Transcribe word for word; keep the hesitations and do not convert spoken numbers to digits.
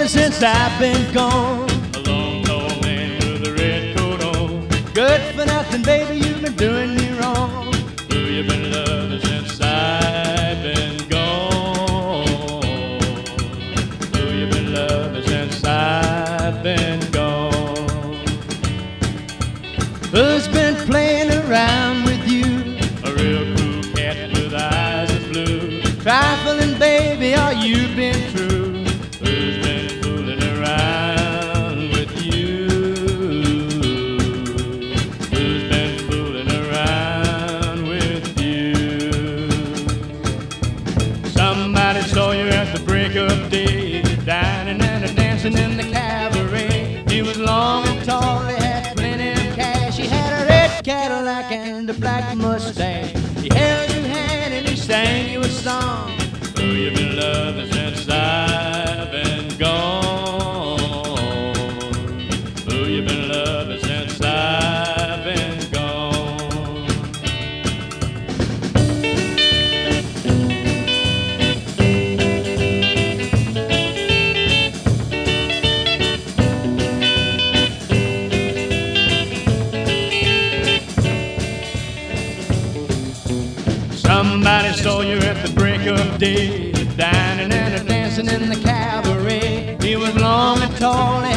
ever since I've been gone. A long tall man with a red coat on. Good for nothing, baby, you've been doing me wrong. Who you been loving since I've been gone? Who you been loving since I've been gone? Who's been playing around with you? A real cool cat with eyes of blue. Trifling, baby, are you been true? Who's been fooling around with you? Who's been fooling around with you? Somebody saw you at the break of day, dining and a dancing in the cabaret. He was long and tall, he had plenty of cash. He had a red Cadillac and a black mustache. He held your hand and he sang you a song. Who you been loving since I've been gone? Who you been loving since I've been gone? Somebody saw you at the break of day, dining and a dancing in the cabaret. He was long and tall